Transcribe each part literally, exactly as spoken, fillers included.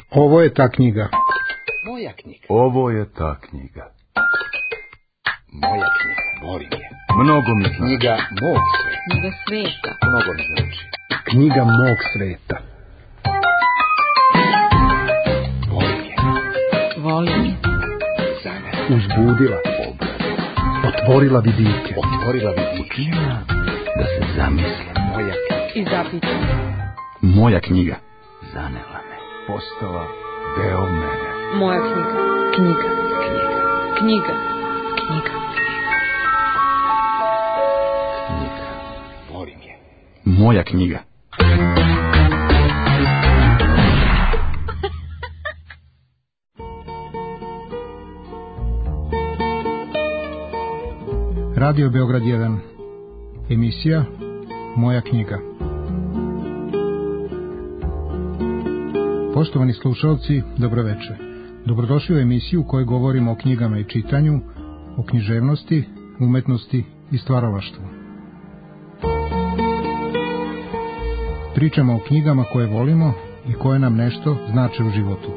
Ovo je ta knjiga. Moja knjiga. Ovo je ta knjiga. Moja knjiga. Volim je. Mnogo mi znači. Knjiga mog sveta. Knjiga sveta. Mnogo mi znači. Knjiga mog sveta. Volim je. Volim je. Za mene. Uzbudila. Otvorila vidike. Otvorila vidike. Učinila da se zamislim. Moja knjiga. I zapitam. Moja knjiga. Zanela me. Postala deo mene. Moja knjiga. Knjiga. Knjiga. Knjiga. Knjiga. Knjiga. Volim je. Moja knjiga. Radio Beograd jedan. Emisija Moja knjiga. Poštovani slušalci, dobroveče. Dobrodošli u emisiju u kojoj govorimo o knjigama i čitanju, o književnosti, umetnosti i stvaralaštvu. Pričamo o knjigama koje volimo i koje nam nešto znače u životu.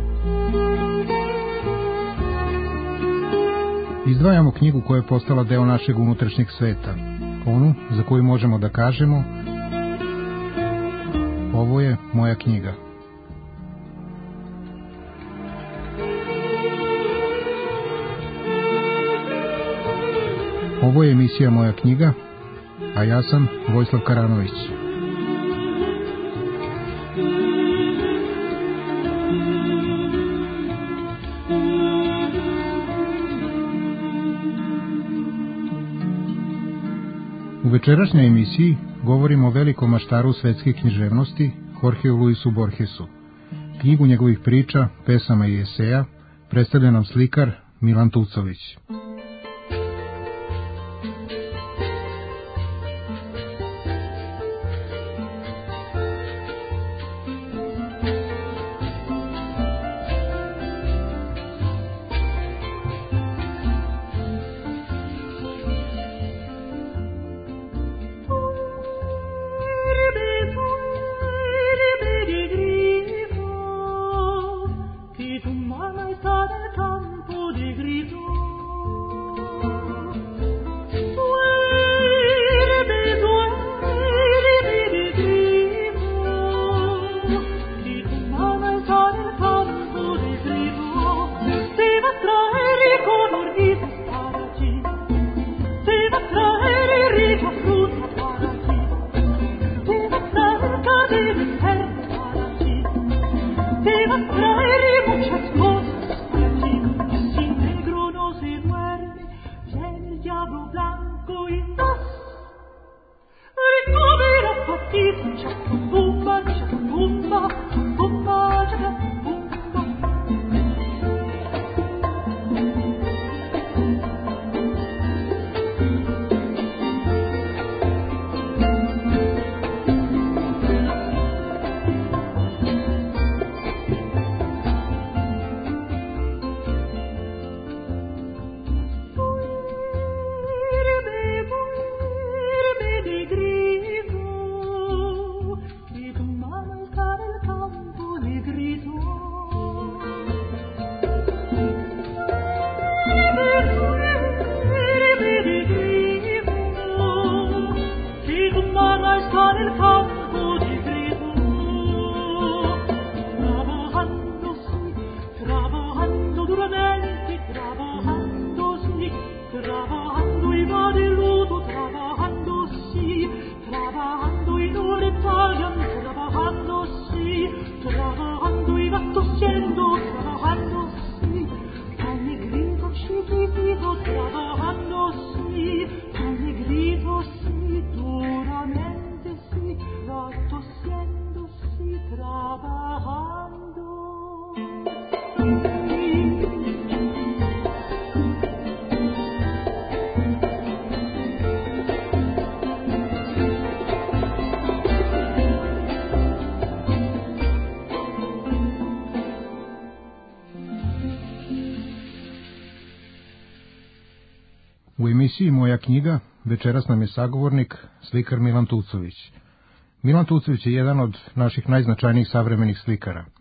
Izdvajamo knjigu koja je postala deo našeg unutrašnjeg sveta, onu za koju možemo da kažemo: ovo je moja knjiga. Ovo je emisija Moja knjiga, a ja sam Vojislav Karanović. U večerašnjoj emisiji govorimo o velikom maštaru svetske književnosti, Jorgeu Luisu Borgesu. Knjigu njegovih priča, pesama i eseja predstavlja nam slikar Milan Tucović. U emisiji Moja knjiga večeras nam je sagovornik slikar Milan Tucović. Milan Tucović je jedan od naših najznačajnijih savremenih slikara.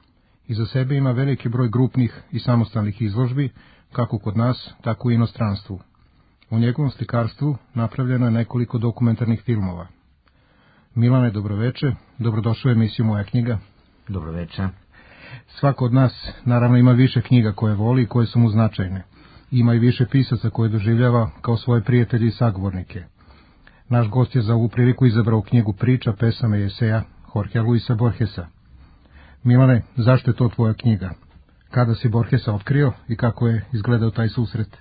Iza sebe ima veliki broj grupnih i samostalnih izložbi, kako kod nas, tako i u inostranstvu. U njegovom slikarstvu napravljeno je nekoliko dokumentarnih filmova. Milane, dobroveče, dobrodošao u emisiju Moja knjiga. Dobroveče. Svako od nas, naravno, ima više knjiga koje voli i koje su mu značajne. Ima i više pisaca koje doživljava kao svoje prijatelje i sagovornike. Naš gost je za ovu priliku izabrao knjigu priča, pesama i eseja Jorgea Luisa Borgesa. Milane, zašto je to tvoja knjiga? Kada si Borgesa otkrio i kako je izgledao taj susret?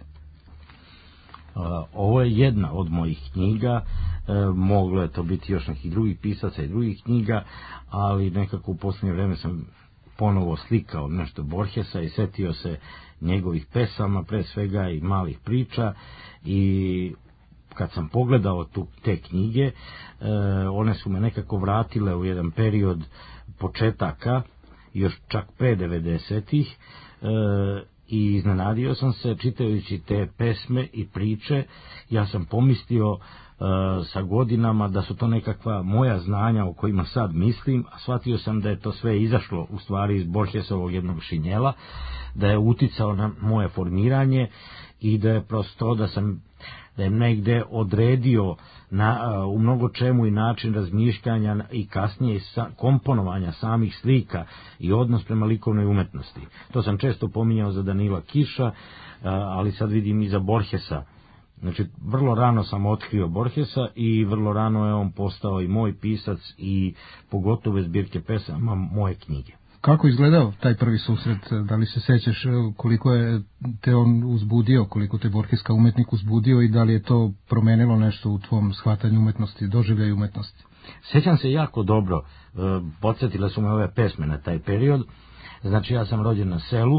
Ovo je jedna od mojih knjiga, e, moglo je to biti još nekih drugih pisaca i drugih knjiga, ali nekako u posljednje vreme sam ponovo slikao nešto Borgesa i setio se njegovih pesama, pre svega i malih priča, i kad sam pogledao tu, te knjige, e, one su me nekako vratile u jedan period početaka, još čak pre devedesetih, e, i iznenadio sam se čitajući te pesme i priče. Ja sam pomislio e, sa godinama da su to nekakva moja znanja o kojima sad mislim, a shvatio sam da je to sve izašlo u stvari iz Borgesovog jednog šinjela, da je uticao na moje formiranje i da je prosto da sam da je negde odredio na, u mnogo čemu i način razmišljanja i kasnije sa, komponovanja samih slika i odnos prema likovnoj umetnosti. To sam često pominjao za Danila Kiša, ali sad vidim i za Borgesa. Znači, vrlo rano sam otkrio Borgesa i vrlo rano je on postao i moj pisac i pogotovo zbirke pesama moje knjige. Kako izgledao taj prvi susret? Da li se sećaš koliko je te on uzbudio, koliko te Borgeska umetnik uzbudio i da li je to promenilo nešto u tvom shvatanju umetnosti, doživljaju umetnosti? Sećam se jako dobro, podsjetile su me ove pesme na taj period. Znači, ja sam rođen na selu,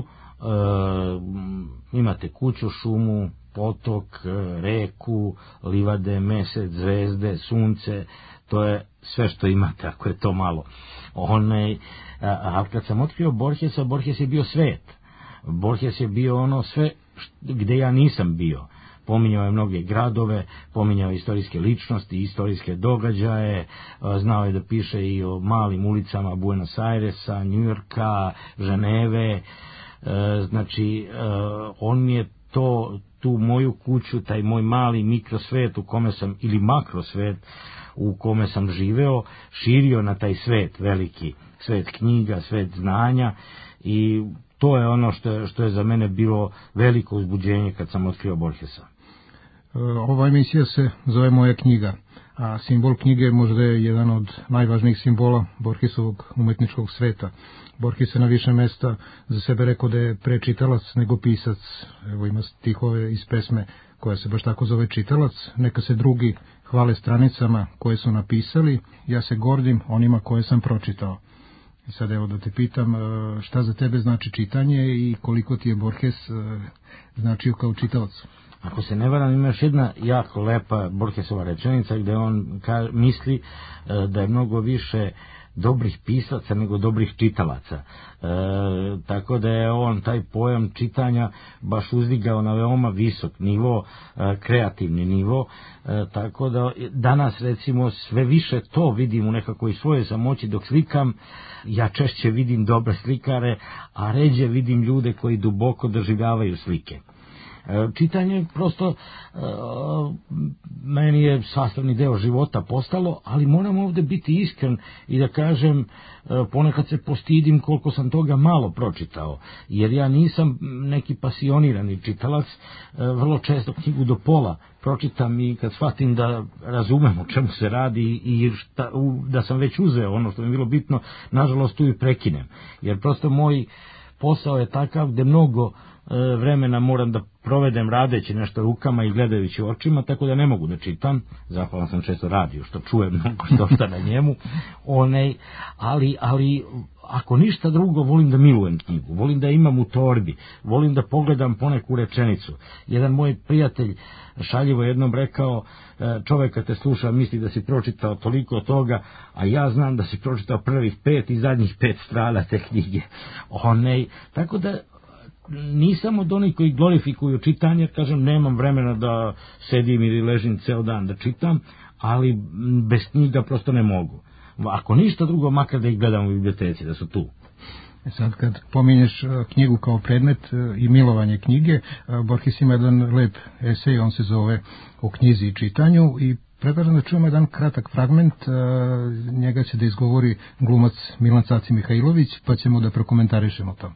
imate kuću, šumu, potok, reku, livade, mesec, zvezde, sunce, to je sve što imate, ako je to malo. Onaj, a kad sam otkrio Borgesa, Borges je bio svet. Borges je bio ono sve gde ja nisam bio. Pominjao je mnoge gradove, pominjao je istorijske ličnosti, istorijske događaje, znao je da piše i o malim ulicama Buenos Airesa, Njujorka, Ženeve. Znači, on mi je to, tu moju kuću, taj moj mali mikrosvet u kome sam, ili makrosvet u kome sam živeo, širio na taj svet veliki, svet knjiga, svet znanja, i to je ono što je, što je za mene bilo veliko uzbuđenje kad sam otkrio Borgesa. Ova emisija se zove Moja knjiga, a simbol knjige možda je jedan od najvažnijih simbola Borgesovog umetničkog sveta. Borges je na više mesta za sebe rekao da je pre čitalac nego pisac. Evo, ima stihove iz pesme koja se baš tako zove Čitalac. Neka se drugi hvale stranicama koje su napisali, ja se gordim onima koje sam pročitao. I sad evo da te pitam, šta za tebe znači čitanje i koliko ti je Borges značio kao čitalac? Ako se ne varam, ima još jedna jako lepa Borgesova rečenica gde on ka, misli da je mnogo više dobrih pisaca nego dobrih čitalaca. E, tako da je on taj pojam čitanja baš uzdigao na veoma visok nivo, e, kreativni nivo, e, tako da danas recimo sve više to vidim u nekakvoj svojoj samoći dok slikam. Ja češće vidim dobre slikare, a ređe vidim ljude koji duboko doživljavaju slike. Čitanje prosto meni je sastavni deo života postalo, ali moram ovde biti iskren i da kažem, ponekad se postidim koliko sam toga malo pročitao, jer ja nisam neki pasionirani čitalac. Vrlo često knjigu do pola pročitam i kad shvatim da razumem o čemu se radi i šta, da sam već uzeo ono što mi je bilo bitno, nažalost tu i prekinem, jer prosto moj posao je takav gde mnogo vremena moram da provedem radeći nešto rukama i gledajući očima, tako da ne mogu da čitam. Zahvalan sam često radio što čujem mnogo što na njemu. Onej, ali, ali ako ništa drugo, volim da milujem knjigu, volim da imam u torbi, volim da pogledam poneku rečenicu. Jedan moj prijatelj šaljivo jednom rekao, čovjek kad te sluša misli da si pročitao toliko toga, a ja znam da si pročitao prvih pet i zadnjih pet strana te knjige. Onej, tako da nisam od onih koji glorifikuju čitanje, kažem, nemam vremena da sedim ili ležim ceo dan da čitam, ali bez knjiga prosto ne mogu. Ako ništa drugo, makar da ih gledam u biblioteci, da su tu. Sad kad pominješ knjigu kao predmet i milovanje knjige, Borges ima jedan lep esej, on se zove O knjizi i čitanju i predlažem da čujemo jedan kratak fragment, njega će da izgovori glumac Milan Caci Mihajlović, pa ćemo da prokomentarišemo to.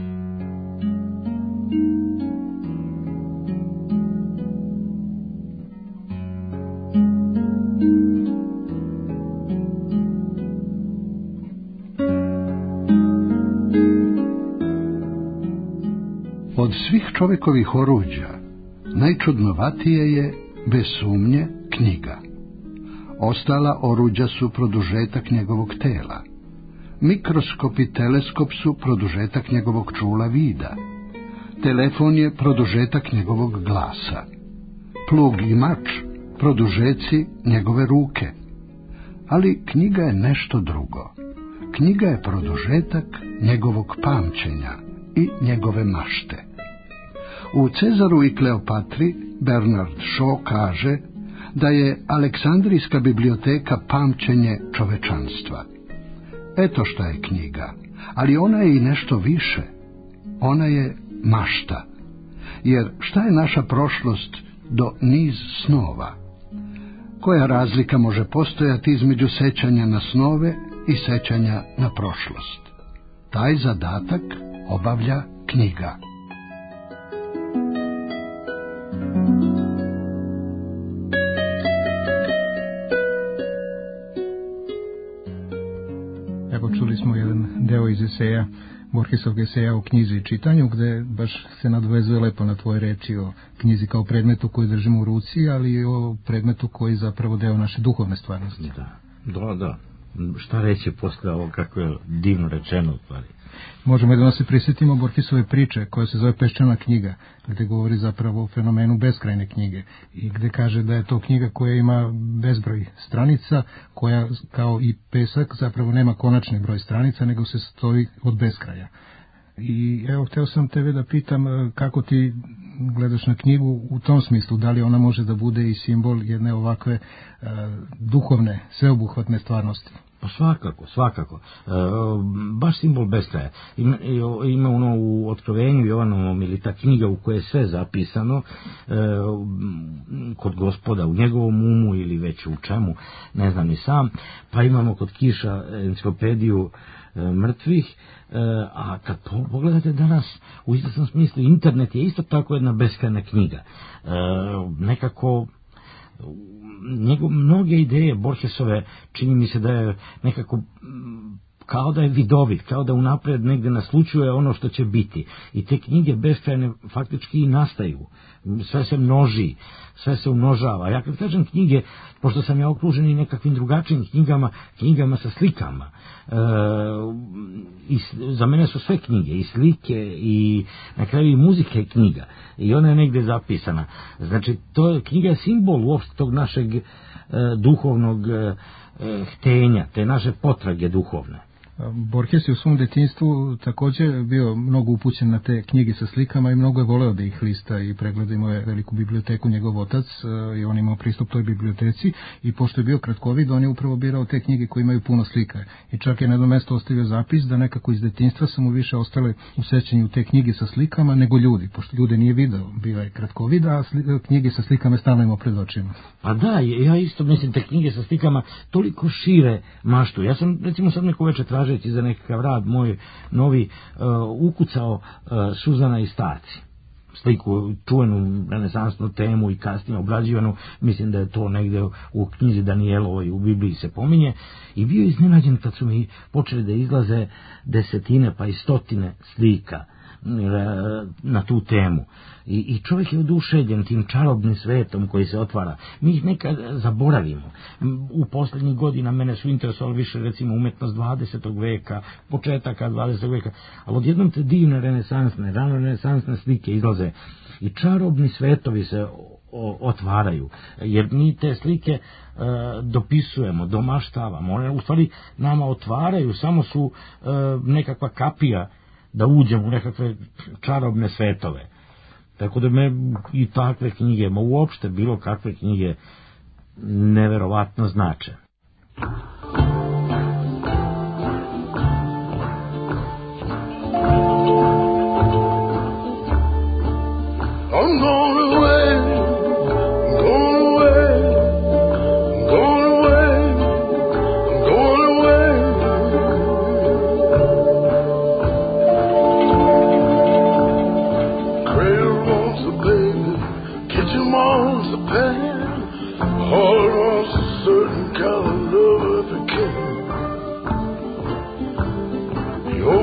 Od svih čovekovih oruđa najčudnovatije je, bez sumnje, knjiga. Ostala oruđa su produžetak njegovog tela. Mikroskop i teleskop su produžetak njegovog čula vida. Telefon je produžetak njegovog glasa. Plug i mač produžeci njegove ruke. Ali knjiga je nešto drugo. Knjiga je produžetak njegovog pamćenja i njegove mašte. U Cezaru i Kleopatri Bernard Shaw kaže da je Aleksandrijska biblioteka pamćenje čovečanstva. Eto šta je knjiga, ali ona je i nešto više. Ona je mašta. Jer šta je naša prošlost do niz snova? Koja razlika može postojati između sećanja na snove i sećanja na prošlost? Taj zadatak obavlja knjiga. Evo, čuli smo jedan deo iz eseja, Borgesovog eseja o knjizi i čitanju, gde baš se nadvezuje lepo na tvoje reči o knjizi kao predmetu koji držimo u ruci, ali i o predmetu koji je zapravo deo naše duhovne stvarnosti. Da, da, da. Šta reći posle ovo, kako je divno rečeno u stvari. Možemo da se prisjetimo Borgesove priče koja se zove Peščana knjiga, gde govori zapravo o fenomenu beskrajne knjige i gde kaže da je to knjiga koja ima bezbroj stranica, koja kao i pesak zapravo nema konačni broj stranica, nego se stoji od beskraja. I evo, hteo sam tebe da pitam kako ti gledaš na knjigu u tom smislu, da li ona može da bude i simbol jedne ovakve uh, duhovne, sveobuhvatne stvarnosti? Pa svakako, svakako. E, baš simbol beskraja. Ima, ima ono u Otkrovenju Jovanovom ili ta knjiga u kojoj je sve zapisano e, kod Gospoda, u njegovom umu ili već u čemu, ne znam ni sam. Pa imamo kod Kiša enciklopediju e, mrtvih, e, a kad pogledate danas, u istom smislu, internet je isto tako jedna beskrajna knjiga. E, nekako njegov, mnoge ideje Borgesove čini mi se da je nekako kao da je vidovit, kao da unapred negde naslučuje ono što će biti. I te knjige beskrajne faktički i nastaju. Sve se množi, sve se umnožava. Ja kad kažem knjige, pošto sam ja okružen i nekakvim drugačijim knjigama, knjigama sa slikama. E, i za mene su sve knjige, i slike, i na kraju i muzika je knjiga. I ona je negde zapisana. Znači, to je, knjiga je simbol uopšte tog našeg e, duhovnog e, htenja, te naše potrage duhovne. Borges je u svom detinjstvu također bio mnogo upućen na te knjige sa slikama i mnogo je voleo da ih lista i pregleda. Imao je veliku biblioteku njegov otac i on imao pristup toj biblioteci i pošto je bio kratkovid, on je upravo birao te knjige koje imaju puno slika i čak je na jedno mesto ostavio zapis da nekako iz detinjstva su mu više ostale u sećanju te knjige sa slikama nego ljudi, pošto ljude nije video, bio je kratkovid, a sli, knjige sa slikama stalno imao pred očima. Pa da, ja isto mislim te knjige sa slikama toliko šire maštu. Ja sam recimo sad neko večer tražeći za nekakav rad moj novi uh, ukucao uh, Suzana i starci, sliku, čuvenu renesansnu temu i kasnije obrađivanu, mislim da je to negde u knjizi Danijelovoj u Bibliji se pominje, i bio iznenađen kad su mi počeli da izlaze desetine pa i stotine slika na tu temu. I, i čovjek je oduševljen tim čarobnim svetom koji se otvara. Mi ih nekad zaboravimo. U posljednjih godina mene su interesovali više recimo umetnost dvadesetog veka, početaka dvadesetog veka, ali odjednom te divne renesansne, rano renesansne slike izlaze i čarobni svetovi se otvaraju, jer mi te slike e, dopisujemo, domaštavamo, one u stvari nama otvaraju, samo su e, nekakva kapija da uđemo u nekakve čarobne svetove. Tako da me i takve knjige, ma uopšte bilo kakve knjige, neverovatno znače.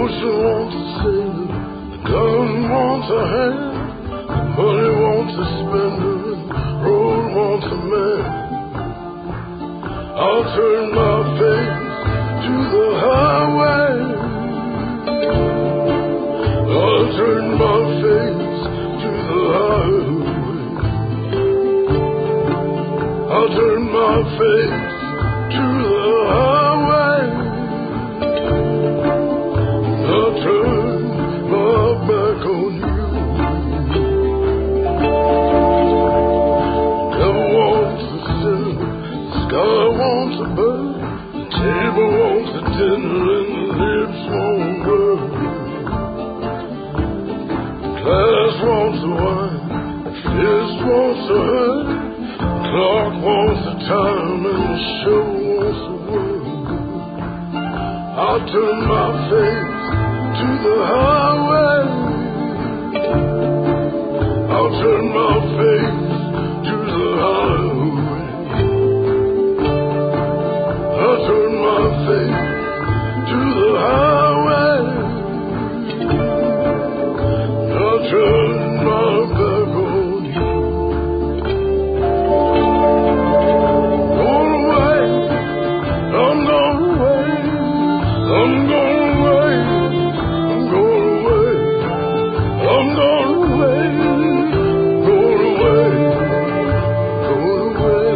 ocean wants a sailor, the gun wants a hand, the money wants a spender, the road wants a man. I'll turn my face to the highway. I'll turn my face to the highway. I'll turn my face to the highway. I'll turn my back on you. The devil wants a sinner, the sky wants a bird, the table wants a dinner and the lips won't burn. The glass wants a wine, the fist wants a hurt, the clock wants a time and the show wants a word. I'll turn my face to the highway. I'll turn my face to the highway. I'll turn my face to the highway. I'll turn my back on you. Gone away, I'm gone away, I'm gone away, I'm gone away, I'm gone away, gone away, gone away.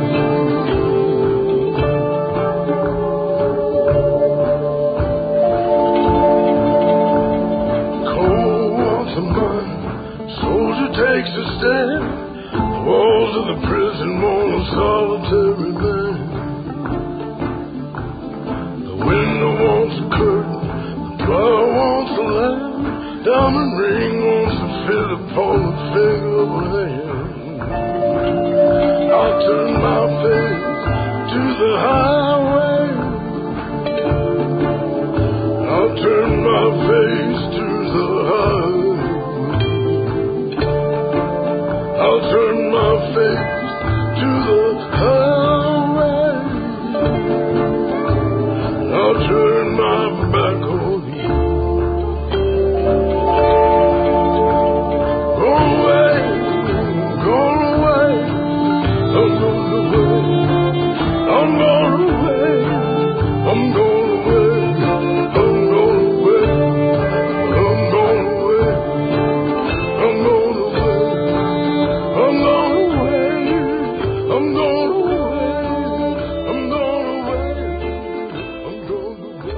Cold wants a mine, soldier takes a stand. The walls of the prison want a solitary man. The window wants a curtain, the plow wants a lamb, diamond ring wants to fit upon the finger of a hand. I'll turn my face to the highway. I'll turn my face to the highway. I'll turn my face to the highway. I'll turn my back on you. Go away, go away, I'm going away. I'm going away, I'm going away, I'm going away, I'm going away, I'm going away, I'm going away, I'm going away, I'm going away, I'm going away,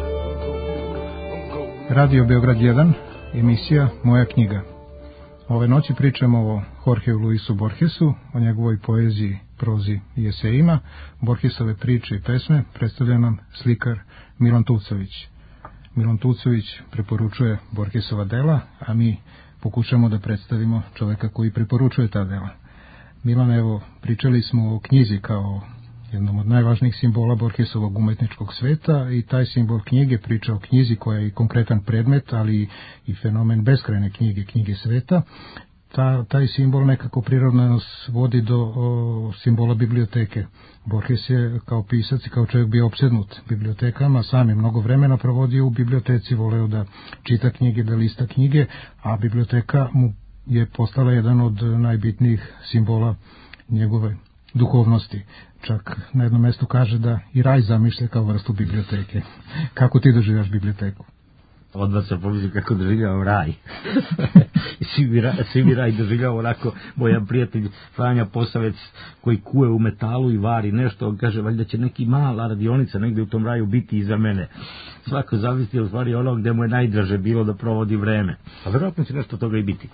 I'm going. Radio Beograd jedan, emisija Moja knjiga. Ove noći pričamo o Jorgeu Luisu Borgesu, o njegovoj poeziji, prozi i esejima. Borgesove priče i pesme predstavlja nam slikar Milan Tucović. Milan Tucović preporučuje Borgesova dela, a mi pokušamo da predstavimo čoveka koji preporučuje ta dela. Milan, evo, pričali smo o knjizi kao jednom od najvažnijih simbola Borgesovog umetničkog sveta i taj simbol knjige priča o knjizi koja je i konkretan predmet, ali i fenomen beskrajne knjige, knjige sveta. Ta, taj simbol nekako prirodno nas vodi do o, simbola biblioteke. Borges je kao pisac i kao čovjek bio opsednut bibliotekama, sam je mnogo vremena provodio u biblioteci, voleo da čita knjige, da lista knjige, a biblioteka mu je postala jedan od najbitnijih simbola njegove duhovnosti. Čak na jednom mjestu kaže da i raj zamišlja kao vrstu biblioteke. Kako ti doživljaš biblioteku? Odmah se pomislim kako doživljavam raj. svi, mi raj svi mi raj doživljava onako, moj prijatelj Franja Posavec koji kuje u metalu i vari nešto, on kaže valjda će neki mala radionica negdje u tom raju biti iza mene. Svako zavisli u stvari ono gdje mu je najdraže bilo da provodi vreme. A vjerojatno će nešto toga i biti.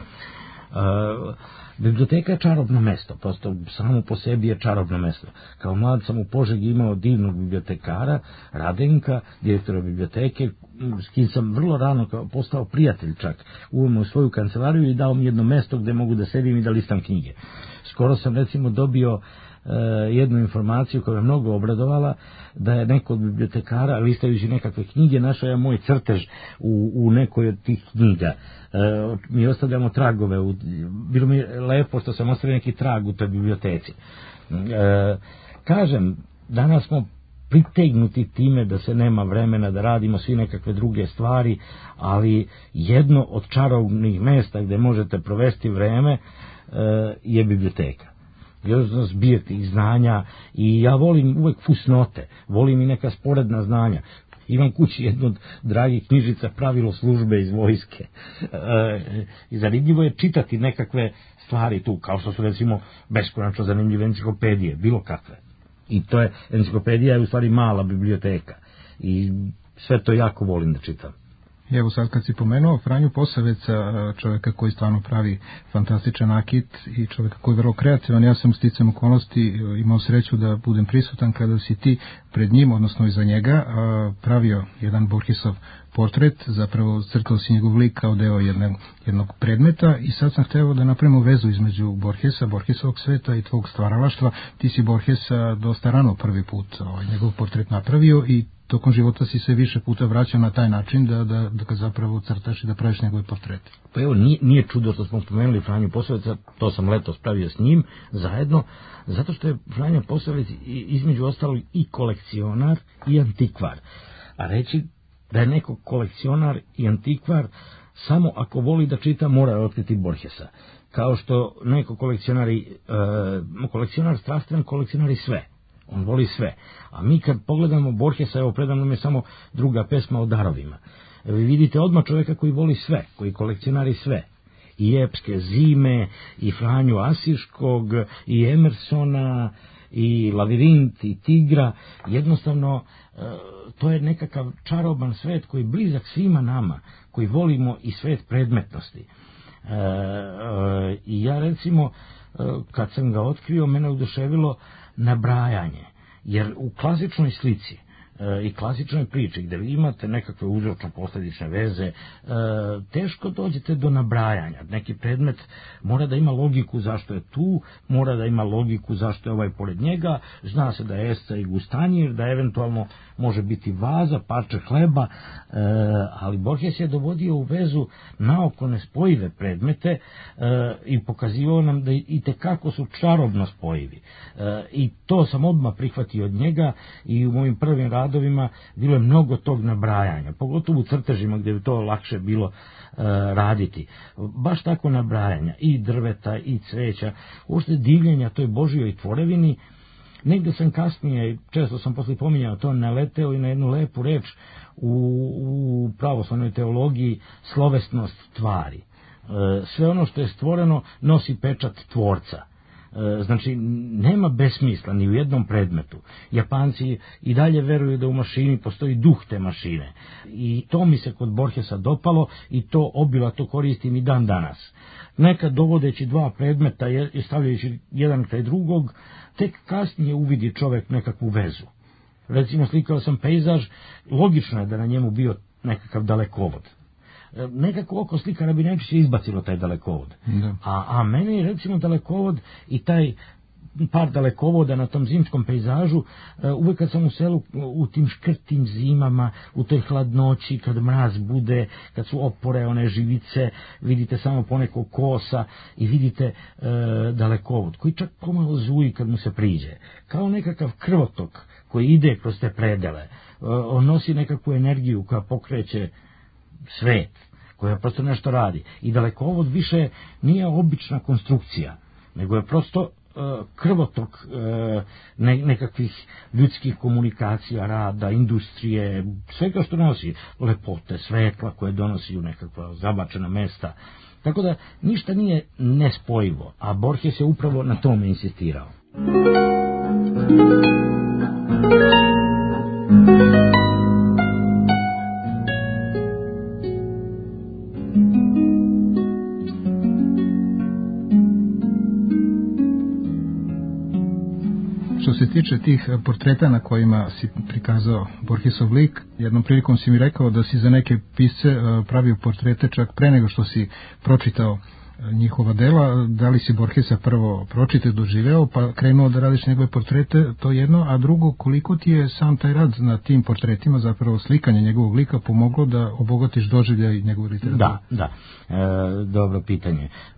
Uh, biblioteka je čarobno mesto, prosto samo po sebi je čarobno mesto. Kao mlad sam u Požegi imao divnog bibliotekara, Radenka, direktora biblioteke, s kim sam vrlo rano postao prijatelj čak. Uveo u svoju kancelariju i dao mi jedno mesto gdje mogu da sedim i da listam knjige. Skoro sam recimo dobio uh, jednu informaciju koja me mnogo obradovala, da je neko od bibliotekara, listajući nekakve knjige, našao je moj crtež u, u nekoj od tih knjiga. Uh, mi ostavljamo tragove, u, bilo mi lepo što sam ostavio neki trag u toj biblioteci. Uh, kažem, danas smo pritegnuti time da se nema vremena, da radimo svi nekakve druge stvari, ali jedno od čarobnih mesta gdje možete provesti vreme je biblioteka. Jednostavno zbir tih znanja, i ja volim uvek fusnote, volim i neka sporedna znanja. Imam kući jednu od dragih knjižica Pravilo službe iz vojske. E, I zanimljivo je čitati nekakve stvari tu, kao što su recimo beskonačno zanimljive enciklopedije, bilo kakve. I to je, enciklopedija je u stvari mala biblioteka. I sve to jako volim da čitam. Evo sad kad si pomenuo Franju Posaveca, čovjeka koji stvarno pravi fantastičan nakit i čovjeka koji je vrlo kreativan, ja sam sticajem okolnosti imao sreću da budem prisutan kada si ti pred njim, odnosno iza njega, pravio jedan Borgesov portret, zapravo crtao si njegov lik kao deo jednog, jednog predmeta, i sad sam hteo da napravimo vezu između Borgesa, Borgesovog sveta i tvog stvaralaštva. Ti si Borgesa dosta rano prvi put ovaj, njegov portret napravio i tokom života si se više puta vraćao na taj način da, da, da ga zapravo crtaš i da praviš njegove portrete. Pa evo, nije, nije čudo što smo pomenuli Franju Posaveca, to sam letos pravio s njim zajedno, zato što je Franja Posavec između ostalog i kolekcionar i antikvar. A reći da je neko kolekcionar i antikvar samo ako voli da čita mora otkriti Borgesa. Kao što neko kolekcionar, i, e, kolekcionar strastven, kolekcionar i sve. On voli sve. A mi kad pogledamo Borgesa, evo predam nam je samo druga pesma o darovima. Vi vidite odmah čovjeka koji voli sve, koji kolekcionari sve. I epske zime, i Franju Asiškog, i Emersona, i Lavirint, i Tigra. Jednostavno, to je nekakav čaroban svet koji je blizak svima nama, koji volimo i svet predmetnosti. I ja recimo, kad sam ga otkrio, mene oduševilo nabrajanje, jer u klasičnoj slici e, i klasičnoj priči gdje vi imate nekakve uzročno-posljedične veze, e, teško dođete do nabrajanja. Neki predmet mora da ima logiku zašto je tu, mora da ima logiku zašto je ovaj pored njega, zna se da je esca i gustanjir, da eventualno može biti vaza, parče hleba, e, ali Borges je dovodio u vezu naoko nespojive predmete e, i pokazivao nam da i tekako su čarobno spojivi. E, I to sam odmah prihvatio od njega, i u mojim prvim radovima bilo je mnogo tog nabrajanja, pogotovo u crtežima gdje bi to lakše bilo e, raditi. Baš tako nabrajanja i drveta i cveća, uopšte divljenja toj Božjoj tvorevini. Negdje sam kasnije, često sam poslije pominjao to, naleteo i na jednu lepu reč u, u pravoslavnoj teologiji, slovesnost tvari. E, sve ono što je stvoreno nosi pečat tvorca. E, znači, nema besmisla ni u jednom predmetu. Japanci i dalje veruju da u mašini postoji duh te mašine. I to mi se kod Borgesa dopalo, i to obilato koristim i dan danas. Nekad dovodeći dva predmeta i stavljajući jedan kraj drugog, tek kasnije uvidi čovjek nekakvu vezu. Recimo, slikao sam pejzaž, logično je da na njemu bio nekakav dalekovod. Nekako oko slikara bi najčešće izbacilo taj dalekovod. Da. A, a meni je recimo dalekovod i taj par dalekovoda na tom zimskom pejzažu, uvijek kad sam u selu u tim škrtim zimama, u toj hladnoći, kad mraz bude, kad su opore one živice, vidite samo poneko kosa i vidite e, dalekovod, koji čak pomalo zuji kad mu se priđe. Kao nekakav krvotok koji ide kroz te predele. E, on nosi nekakvu energiju koja pokreće svet, koja prosto nešto radi. I dalekovod više nije obična konstrukcija, nego je prosto krvotok ne, nekakvih ljudskih komunikacija, rada, industrije, svega što nosi, lepote, svetla koje donosi u nekakva zabačena mesta. Tako da ništa nije nespojivo, a Borges je upravo na tome insistirao. Što se tiče tih portreta na kojima si prikazao Borgesov lik, jednom prilikom si mi rekao da si za neke pisce pravio portrete čak pre nego što si pročitao njihova dela. Da li si Borgesa prvo pročitao, doživeo, pa krenuo da radiš njegove portrete, to jedno, a drugo, koliko ti je sam taj rad na tim portretima, zapravo slikanje njegovog lika, pomoglo da obogatiš doživljaj njegove literature? Da, da, e, dobro pitanje.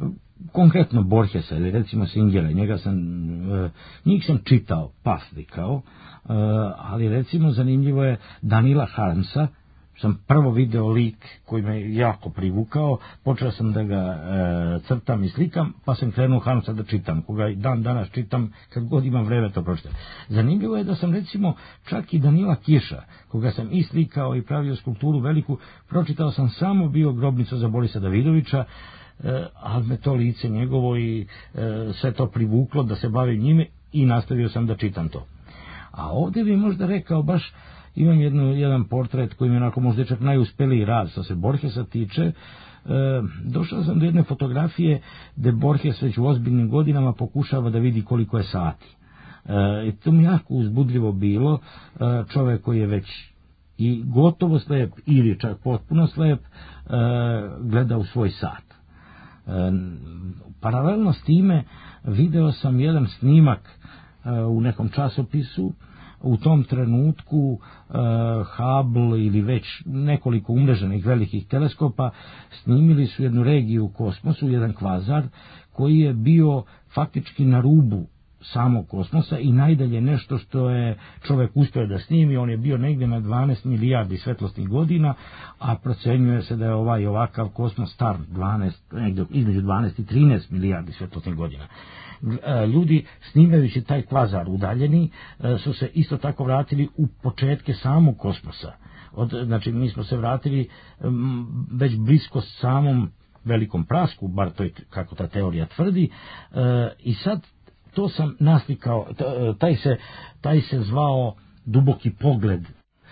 konkretno Borgesa ili recimo Singera, njega sam, njih sam čitao, pa slikao, ali recimo zanimljivo je Danila Harmsa, sam prvo video lik koji me jako privukao, počeo sam da ga e, crtam i slikam, pa sam krenuo Harmsa da čitam, koga dan danas čitam, kad god imam vreme to pročitam. Zanimljivo je da sam recimo čak i Danila Kiša, koga sam i slikao i pravio skulpturu veliku, pročitao sam samo bio Grobnicu za Borisa Davidovića, e, ali me to lice njegovo i e, sve to privuklo da se bavim njime i nastavio sam da čitam to. A ovdje bi možda rekao baš, imam jednu, jedan portret koji mi onako možda čak najuspeliji rad što se Borgesa tiče. E, došao sam do jedne fotografije gdje Borges već u ozbiljnim godinama pokušava da vidi koliko je sati. E, i to mi jako uzbudljivo bilo, e, čovjek koji je već i gotovo slijep ili čak potpuno slijep, e, gleda u svoj sat. E, paralelno s time video sam jedan snimak e, u nekom časopisu. U tom trenutku uh, Hubble ili već nekoliko umreženih velikih teleskopa snimili su jednu regiju u kosmosu, jedan kvazar koji je bio faktički na rubu samog kosmosa i najdalje nešto što je čovjek uspio da snimi. On je bio negdje na dvanaest milijardi svetlosnih godina, a procenjuje se da je ovaj ovakav kosmos star dvanaest, negdje između dvanaest i trinaest milijardi svetlosnih godina. Ljudi snimajući taj kvazar udaljeni su se isto tako vratili u početke samog kosmosa. Od, znači mi smo se vratili već blisko samom velikom prasku, bar to je kako ta teorija tvrdi, i sad to sam naslikao, taj se, taj se zvao Duboki pogled.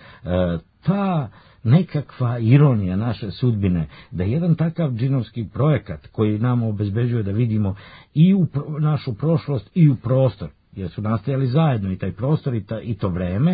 Ta nekakva ironija naše sudbine, da jedan takav džinovski projekat koji nam obezbeđuje da vidimo i u pro, našu prošlost i u prostor, jer su nastajali zajedno i taj prostor i, ta, i to vreme, e,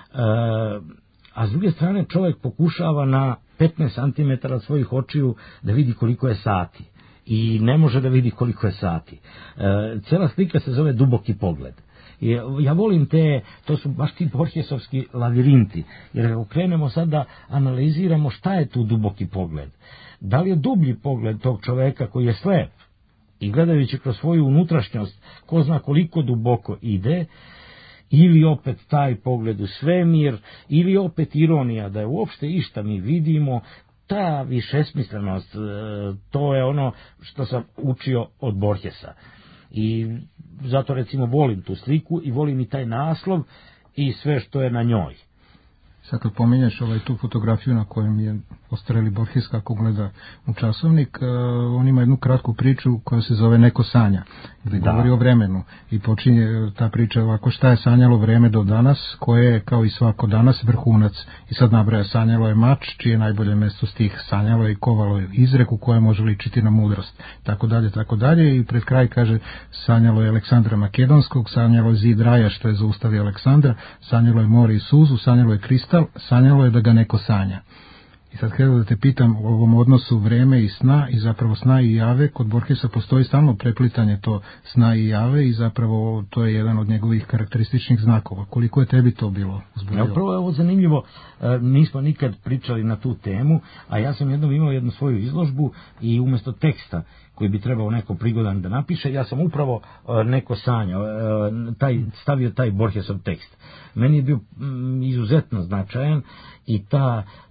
a s druge strane čovjek pokušava na petnaest santimetara svojih očiju da vidi koliko je sati i ne može da vidi koliko je sati. E, cela slika se zove Duboki pogled. Ja volim te, to su baš ti Borgesovski lavirinti, jer ako krenemo sad da analiziramo šta je tu duboki pogled, da li je dublji pogled tog čoveka koji je slep i gledajući kroz svoju unutrašnjost ko zna koliko duboko ide, ili opet taj pogled u svemir, ili opet ironija da je uopšte išta mi vidimo. Ta višesmislenost, to je ono što sam učio od Borgesa. I zato recimo volim tu sliku i volim i taj naslov i sve što je na njoj. Sad kad pominješ ovaj, tu fotografiju na kojem je Ostreli Borges kako gleda u časovnik, uh, on ima jednu kratku priču koja se zove Neko sanja, gdje da. govori o vremenu i počinje ta priča ovako: šta je sanjalo vreme do danas, koje je kao i svako danas vrhunac. I sad nabraja: sanjalo je mač, čije najbolje mesto stih, sanjalo je i kovalo je izreku koja može ličiti na mudrost, tako dalje, tako dalje. I pred kraj kaže: sanjalo je Aleksandra Makedonskog, sanjalo je zid raja što je zaustavio Aleksandra, sanjalo je more i suzu, sanjalo je kristal, sanjalo je da ga neko sanja. I sad htio da te pitam o ovom odnosu vreme i sna, i zapravo sna i jave. Kod Borgesa postoji stalno preplitanje to sna i jave i zapravo to je jedan od njegovih karakterističnih znakova. Koliko je tebi to bilo uzbudljivo? Ja, prvo je ovo zanimljivo, e, nismo nikad pričali na tu temu, a ja sam jednom imao jednu svoju izložbu i umjesto teksta koji bi trebao neko prigodan da napiše, ja sam upravo e, neko sanjao, e, taj, stavio taj Borgesov tekst. Meni je bio m, izuzetno značajan i ta, e,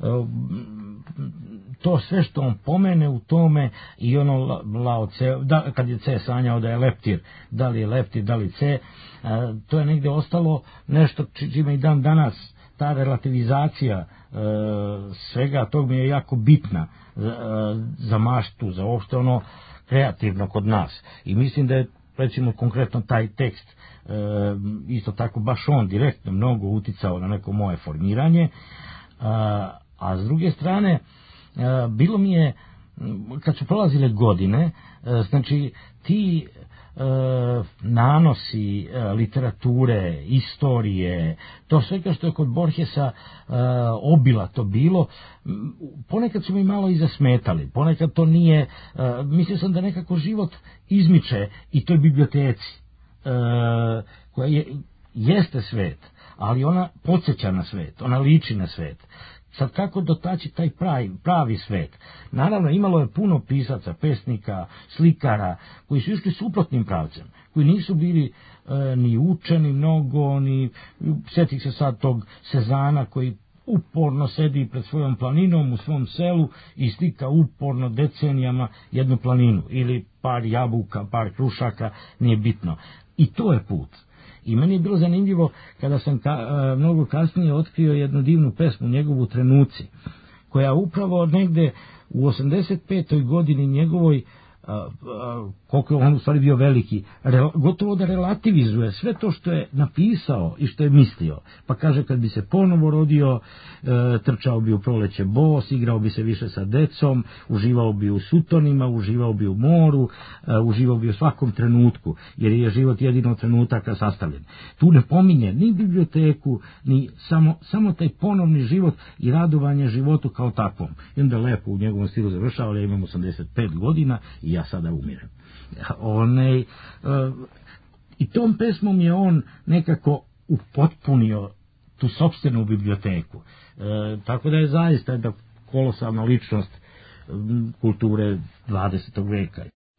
to sve što on pomene u tome i ono Lao Tse, da, kad je Ce sanjao da je leptir, da li je leptir, da li Ce, e, to je negdje ostalo nešto čime i dan danas ta relativizacija e, svega tog mi je jako bitna za, e, za maštu, za uopšte ono kreativno kod nas. I mislim da je recimo konkretno taj tekst e, isto tako baš on direktno mnogo uticao na neko moje formiranje, a, a s druge strane e, bilo mi je kad su prolazile godine, e, znači ti e, nanosi e, literature, istorije, to svega što je kod Borgesa e, obilato bilo, ponekad su mi malo i zasmetali, ponekad to nije, e, mislio sam da nekako život izmiče i toj biblioteci, e, koja je, jeste svet, ali ona podsjeća na svet, ona liči na svet. Sad kako dotaći taj pravi, pravi svet? Naravno, imalo je puno pisaca, pesnika, slikara, koji su išli suprotnim pravcem, koji nisu bili e, ni učeni mnogo, ni, sjetih se sad tog Sezana koji uporno sedi pred svojom planinom u svom selu i slika uporno decenijama jednu planinu, ili par jabuka, par krušaka, nije bitno. I to je put. I meni je bilo zanimljivo kada sam ka, a, mnogo kasnije otkrio jednu divnu pesmu, njegovu Trenuci, koja upravo negde u osamdeset petoj godini njegovoj, a, a, koliko je on u stvari bio veliki, re, gotovo da relativizuje sve to što je napisao i što je mislio. Pa kaže, kad bi se ponovo rodio, e, trčao bi u proleće bos, igrao bi se više sa decom, uživao bi u sutonima, uživao bi u moru, e, uživao bi u svakom trenutku, jer je život jedino od trenutaka sastavljen. Tu ne pominje ni biblioteku, ni samo, samo taj ponovni život i radovanje životu kao takvom. I onda lepo u njegovom stilu završava, ali ja imam osamdeset pet godina i ja sada umirem. Onaj, uh, i tom pesmom je on nekako upotpunio tu sopstvenu biblioteku. Uh, tako da je zaista jedna kolosalna ličnost um, kulture dvadesetog veka.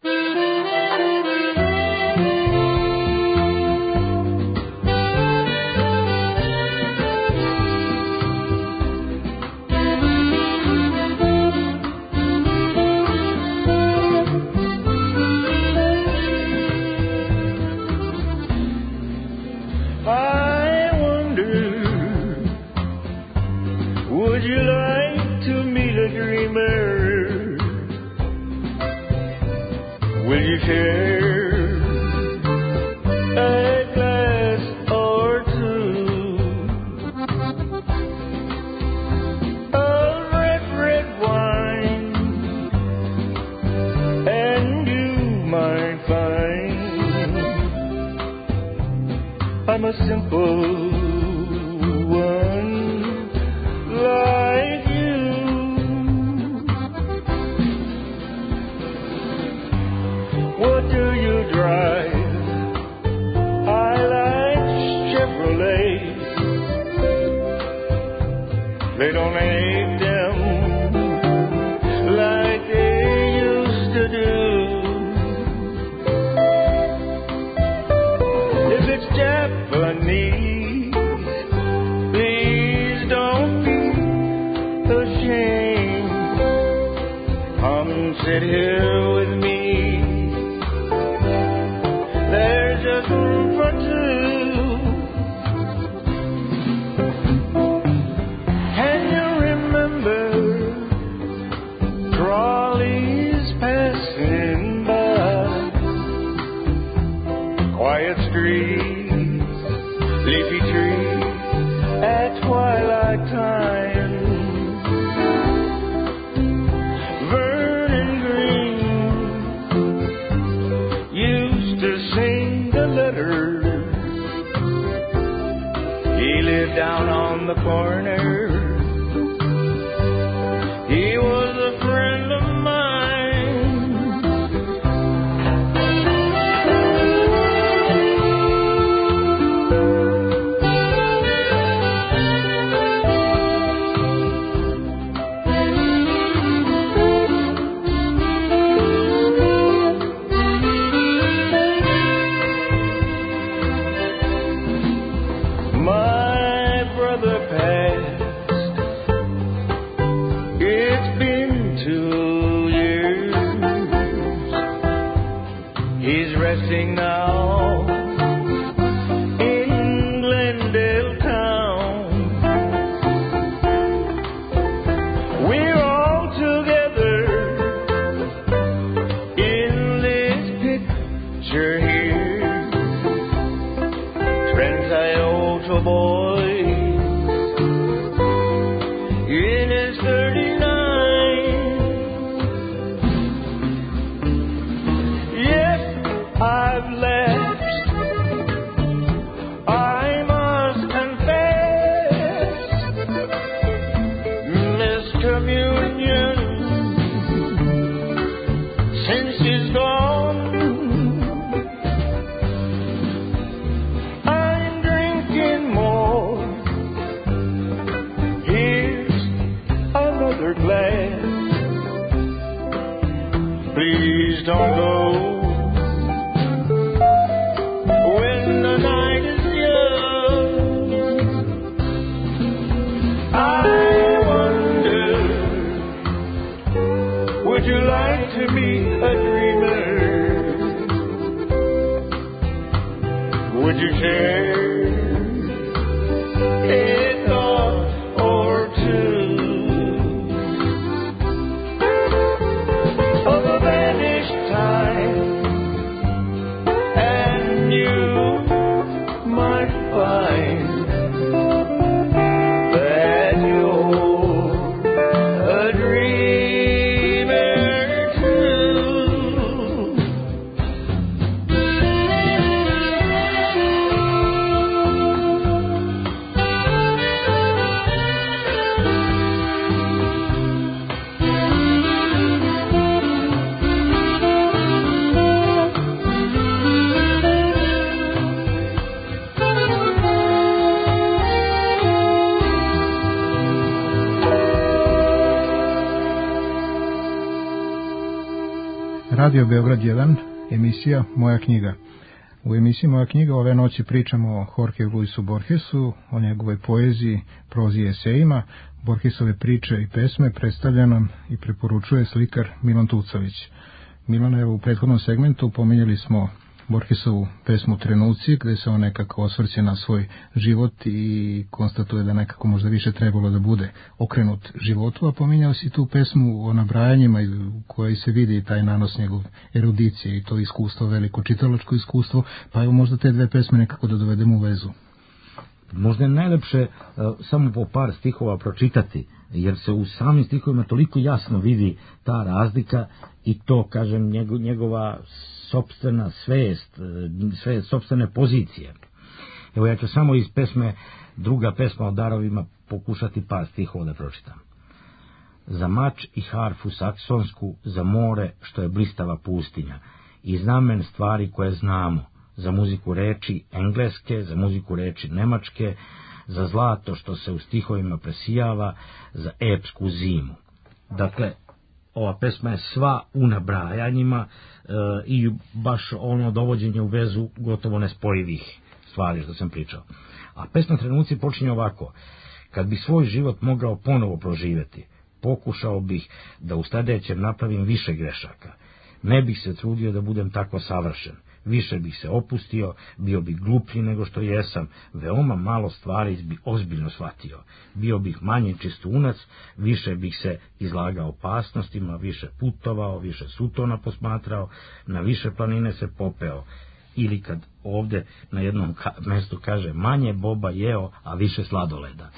I'm a simple one like you. What do you drive? I like Chevrolet. They don't make them like they used to do. If it's Japanese, please don't be ashamed. Come sit here with me. There's just room for two. Can you remember trolleys passing by? Quiet streets, leafy trees at twilight time. Vernon Green used to sing the letters. He lived down on the corner. He was a friend of mine. My brother passed please don't go. When the night is young, I wonder, would you like to be a dreamer? Would you care a thought or two of a vanished time, and you might find that you're a dreamer too. Radio Beograd jedan, emisija Moja knjiga. U emisiji Moja knjiga ove noći pričamo o Jorgeu Luisu Borgesu, o njegovoj poeziji, prozi i esejima. Borgesove priče i pesme predstavlja nam i preporučuje slikar Milan Tucović. Milana, evo u prethodnom segmentu pominjali smo Borgesovu pesmu Trenuci, gde se on nekako osvrće na svoj život i konstatuje da nekako možda više trebalo da bude okrenut životu, a pominjao si tu pesmu o nabrajanjima u kojoj se vidi taj nanos njegov erudicije i to iskustvo, veliko čitalačko iskustvo, pa evo možda te dve pesme nekako da dovedemo u vezu. Možda je najlepše uh, samo po par stihova pročitati, jer se u samim stihovima toliko jasno vidi ta razlika i to, kažem, njego, njegova sopstvena svest, sve sopstvene pozicije. Evo ja ću samo iz pesme, druga pesma o darovima, pokušati par stihova da pročitam. Za mač i harfu saksonsku, za more što je blistava pustinja i znamen stvari koje znamo, za muziku reči engleske, za muziku reči nemačke, za zlato što se u stihovima presijava, za epsku zimu. Dakle, ova pesma je sva u nabrajanjima e, i baš ono dovođenje u vezu gotovo nespojivih stvari što sam pričao. A pesma Trenuci počinje ovako: kad bi svoj život mogao ponovo proživjeti, pokušao bih da u sljedećem napravim više grešaka. Ne bih se trudio da budem tako savršen. Više bih se opustio, bio bih gluplji nego što jesam, veoma malo stvari bi ozbiljno shvatio. Bio bih manji čistunac, više bih se izlagao opasnostima, više putovao, više sutona posmatrao, na više planine se popeo. Ili kad ovdje na jednom ka- mjestu kaže manje boba jeo, a više sladoleda.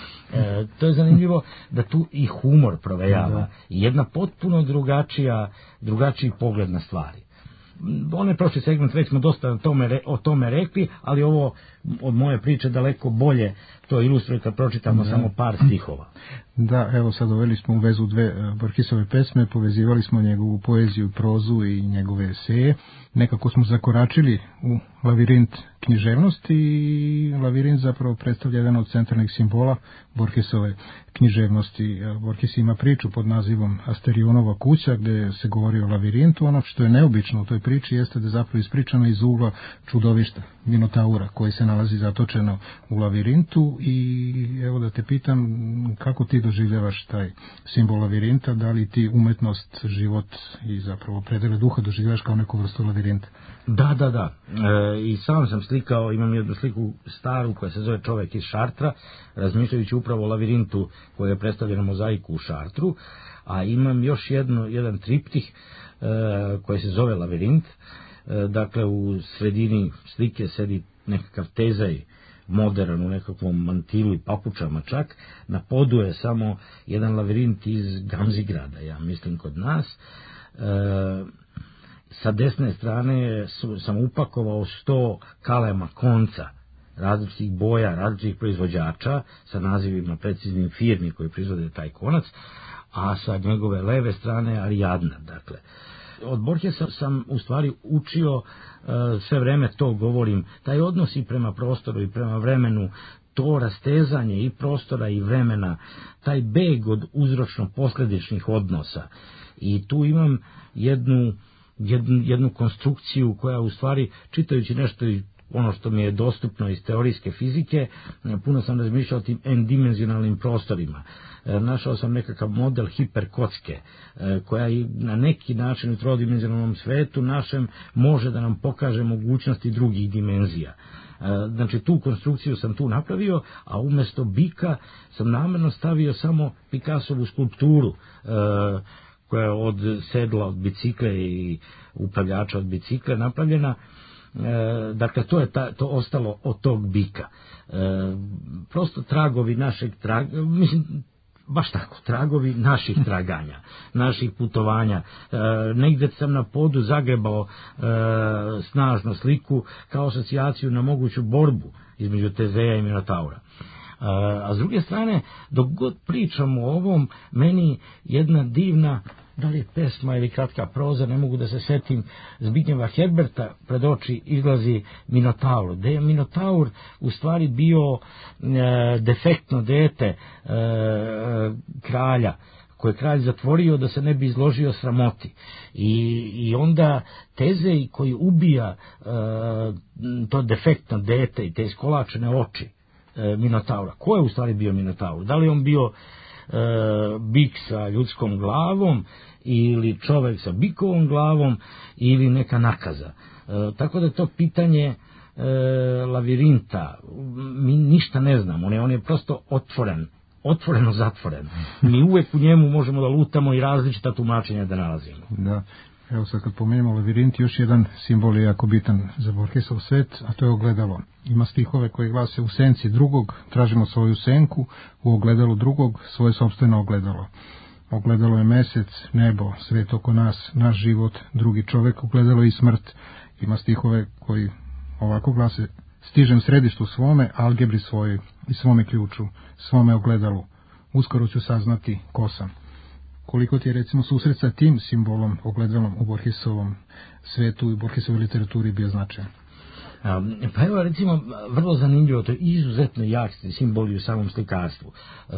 E, to je zanimljivo da tu i humor provejava i jedna potpuno drugačija, drugačiji pogled na stvari. Onaj prošli segment već smo dosta o tome, o tome rekli, ali ovo od moje priče daleko bolje to ilustruje kad pročitamo da. samo par stihova. Da, evo sad doveli smo u vezu dve Borgesove pesme, povezivali smo njegovu poeziju, prozu i njegove eseje. Nekako smo zakoračili u lavirint književnosti i lavirint zapravo predstavlja jedan od centralnih simbola Borgesove književnosti. Borges ima priču pod nazivom Asterionova kuća gdje se govori o lavirintu. Ono što je neobično u toj priči jeste da je zapravo ispričano iz ugla čudovišta Minotaura koji se nalazi zatočeno u lavirintu. I evo da te pitam, kako ti doživljavaš taj simbol lavirinta, da li ti umetnost, život i zapravo predele duha doživljavaš kao neku vrstu lavirinta? Da, da, da. E, I sam sam slikao, imam jednu sliku staru koja se zove Čovjek iz Šartra, razmišljajući upravo o lavirintu koji je predstavljen na mozaiku u Šartru, a imam još jedno, jedan triptih e, koji se zove Lavirint. E, dakle, u sredini slike sedi nekakav tezaj modern u nekakvom mantilu i papučama čak, na podu je samo jedan lavirint iz Gamzigrada, ja mislim kod nas. E, sa desne strane su, sam upakovao sto kalema konca različitih boja, različitih proizvođača sa nazivima preciznim firmi koji proizvode taj konac, a sa njegove leve strane Ariadna. Dakle, od Borgesa sam u stvari učio, sve vreme to govorim, taj odnos i prema prostoru i prema vremenu, to rastezanje i prostora i vremena, taj beg od uzročno-posljedičnih odnosa. I tu imam jednu, jednu, jednu konstrukciju koja u stvari, čitajući nešto i ono što mi je dostupno iz teorijske fizike, puno sam razmišljao o tim n-dimenzionalnim prostorima. Našao sam nekakav model hiperkocke, koja i na neki način u trodimenzionalnom svetu našem može da nam pokaže mogućnosti drugih dimenzija. Znači tu konstrukciju sam tu napravio, a umjesto bika sam namjerno stavio samo Picassovu skulpturu, koja je od sedla od bicikle i upravljača od bicikle napravljena. E, dakle, to je ta, to ostalo od tog bika. E, prosto tragovi našeg traga, mislim, baš tako, tragovi naših traganja, naših putovanja. E, negdje sam na podu zagrebao e, snažnu sliku kao asocijaciju na moguću borbu između Tezeja i Minotaura. A s druge strane, dok god pričamo o ovom, meni jedna divna, da li je pesma ili kratka proza, ne mogu da se setim, Zbignjeva Herberta pred oči izlazi Minotaur. Da je Minotaur u stvari bio e, defektno dete e, kralja, koje je kralj zatvorio da se ne bi izložio sramoti. I, i onda Tezej koji ubija e, to defektno dete i te iskolačene oči Minotaura. Ko je u stvari bio Minotaur? Da li on bio e, bik sa ljudskom glavom ili čovjek sa bikovom glavom ili neka nakaza? E, tako da je to pitanje e, lavirinta. Mi ništa ne znamo. On je, on je prosto otvoren. Otvoreno zatvoren. Mi uvijek u njemu možemo da lutamo i različita tumačenja da nalazimo. Da. Evo sad kad pomenemo lavirint, još jedan simbol je jako bitan za Borgesov svet, a to je ogledalo. Ima stihove koji glase: u senci drugog tražimo svoju senku, u ogledalu drugog svoje sopstveno ogledalo. Ogledalo je mesec, nebo, svet oko nas, naš život, drugi čovek, ogledalo i smrt. Ima stihove koji ovako glase: stižem središtu svome, algebri svojoj i svome ključu, svome ogledalu. Uskoro ću saznati ko sam. Koliko ti je recimo susret sa tim simbolom, ogledalom u Borgesovom svetu i Borgesovoj literaturi bio značajan? Pa evo recimo vrlo zanimljivo, to je izuzetno jak simbol u samom slikarstvu. E,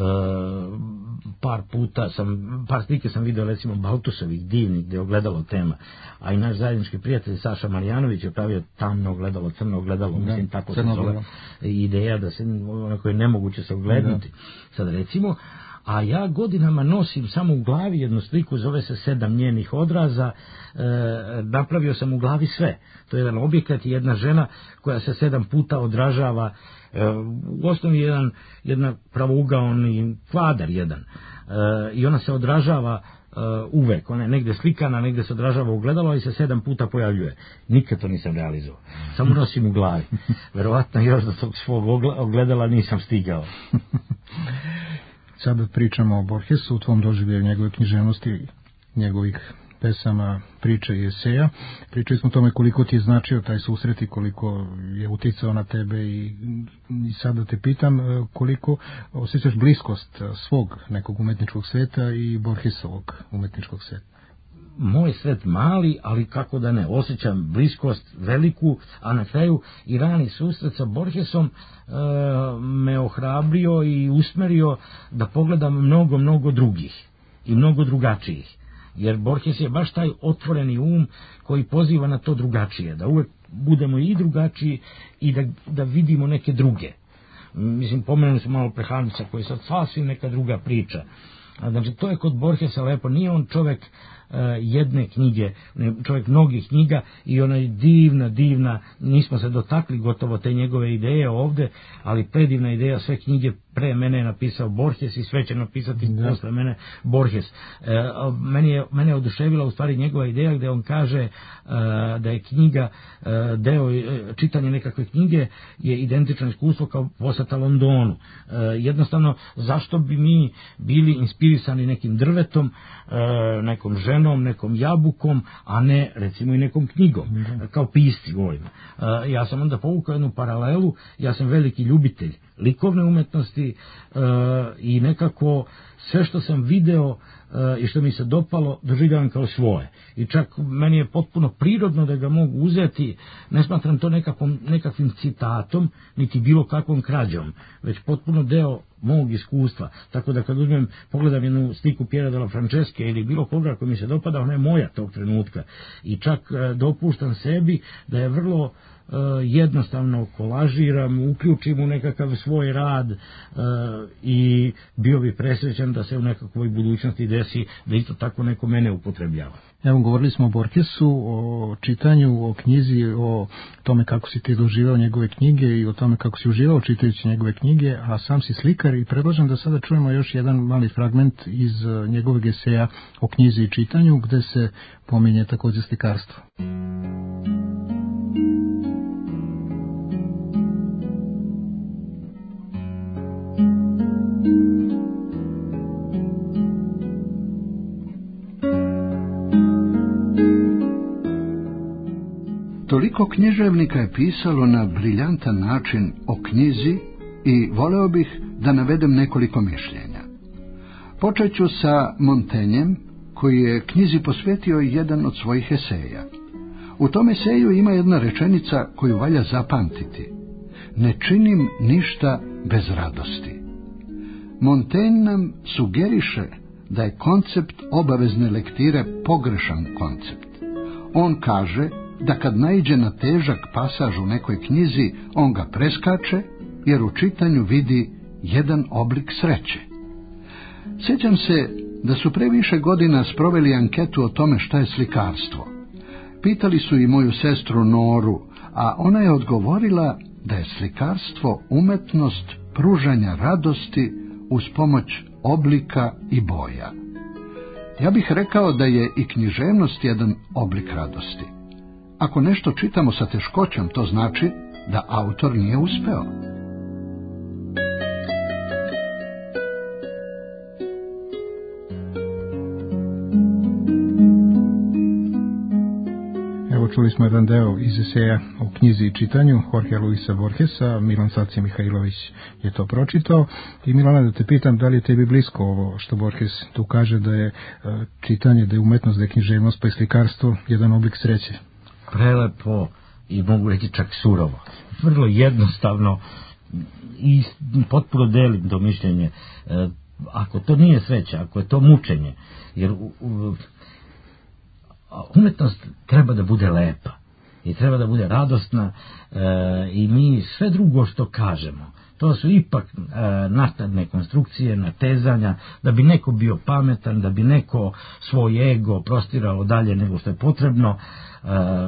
par puta sam, par slike sam vidio recimo Baltusovih divnih gdje je ogledalo tema, a i naš zajednički prijatelj Saša Marjanović je pravio tamno ogledalo, crno ogledalo, da, mislim tako se zove ideja da se onako je nemoguće se oglednuti. Da. Sad recimo, a ja godinama nosim samo u glavi jednu sliku, zove se Sedam njenih odraza, e, napravio sam u glavi sve. To je jedan objekat i jedna žena koja se sedam puta odražava, e, u osnovi jedan, jedna pravougaoni kvadar jedan, e, i ona se odražava e, uvek, ona je negdje slikana, negdje se odražava u gledalo i se sedam puta pojavljuje. Nikad to nisam realizovao, samo nosim u glavi. Verovatno još do tog svog ogledala nisam stigao. Sada pričamo o Borgesu, u tvom doživljaju njegove književnosti, njegovih pesama, priča i eseja. Pričali smo o tome koliko ti je značio taj susret i koliko je uticao na tebe i, i sada te pitam koliko osjećaš bliskost svog nekog umetničkog sveta i Borgesovog umetničkog sveta. Moj svet mali, ali kako da ne, osjećam bliskost veliku, a na kraju i rani susret sa Borgesom e, me ohrabrio i usmerio da pogledam mnogo, mnogo drugih i mnogo drugačijih. Jer Borges je baš taj otvoreni um koji poziva na to drugačije, da uvijek budemo i drugačiji i da, da vidimo neke druge. Mislim, pomenuli smo malo Prehanca koji je sad sasvim neka druga priča. Znači, to je kod Borgesa lepo, nije on čovjek uh, jedne knjige, čovjek mnogih knjiga i ona je divna, divna, nismo se dotakli gotovo te njegove ideje ovdje, ali predivna ideja, sve knjige pre mene je napisao Borges i sve će napisati da. Posle mene Borges. Uh, meni je, mene je oduševila u stvari njegova ideja gdje on kaže uh, da je knjiga, uh, deo uh, čitanje nekakve knjige je identično iskustvo kao poseta Londonu. Uh, jednostavno, zašto bi mi bili inspirisani nekim drvetom, uh, nekom ženom, nekom jabukom, a ne recimo i nekom knjigom, da. Kao pisci govorim. Uh, ja sam onda povukao jednu paralelu, ja sam veliki ljubitelj likovne umetnosti uh, i nekako sve što sam video uh, i što mi se dopalo, doživljavam kao svoje. I čak meni je potpuno prirodno da ga mogu uzeti, ne smatram to nekakvom, nekakvim citatom, niti bilo kakvom krađom, već potpuno deo mog iskustva. Tako da kad uzmem, pogledam jednu sliku Piera della Francesche ili bilo koga koji mi se dopada, ona je moja tog trenutka. I čak dopuštam sebi da je vrlo Uh, jednostavno kolažiram, uključim u nekakav svoj rad uh, i bio bi presrećan da se u nekakvoj budućnosti desi da isto tako neko mene upotrebljava. Evo, govorili smo o Borgesu, o čitanju, o knjizi, o tome kako si ti doživao njegove knjige i o tome kako si uživao čitajući njegove knjige, a sam si slikar i predlažem da sada čujemo još jedan mali fragment iz njegovog eseja o knjizi i čitanju gde se pominje također slikarstvo. Toliko književnika je pisalo na briljantan način o knjizi i voleo bih da navedem nekoliko mišljenja. Počet ću sa Montaignem, koji je knjizi posvetio jedan od svojih eseja. U tom eseju ima jedna rečenica koju valja zapamtiti. Ne činim ništa bez radosti. Montaigne nam sugeriše da je koncept obavezne lektire pogrešan koncept. On kaže da kad naiđe na težak pasaž u nekoj knjizi, on ga preskače, jer u čitanju vidi jedan oblik sreće. Sjećam se da su pre više godina sproveli anketu o tome šta je slikarstvo. Pitali su i moju sestru Noru, a ona je odgovorila da je slikarstvo umetnost pružanja radosti uz pomoć oblika i boja. Ja bih rekao da je i književnost jedan oblik radosti. Ako nešto čitamo sa teškoćom, to znači da autor nije uspeo. Evo, čuli smo jedan deo iz eseja o knjizi i čitanju Jorge Luisa Borgesa. Milan Saci Mihajlović je to pročitao. I Milana, da te pitam, da li je tebi blisko ovo što Borges tu kaže, da je čitanje, da je umetnost, da je književnost pa i slikarstvo jedan oblik sreće? Prelepo i mogu reći čak surovo. Vrlo jednostavno i potpuno delim to mišljenje. E, ako to nije sreća, ako je to mučenje, jer u, u, umetnost treba da bude lepa i treba da bude radosna e, i mi sve drugo što kažemo, to su ipak e, naknadne konstrukcije, natezanja, da bi neko bio pametan, da bi neko svoj ego prostirao dalje nego što je potrebno. E,